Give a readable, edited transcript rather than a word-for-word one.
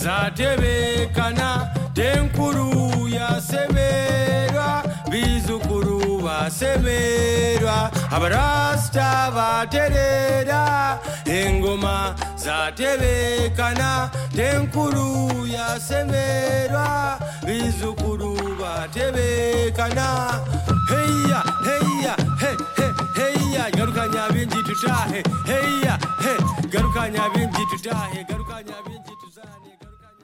zatebekana tenkuru yasemerwa bizukuru basemerwa abarasta baterera engoma zatebekana tenkuru yasemerwa bizukuru batebekana heya heya he he heya garukanya binji tutahe heya he garukanya binji tutahe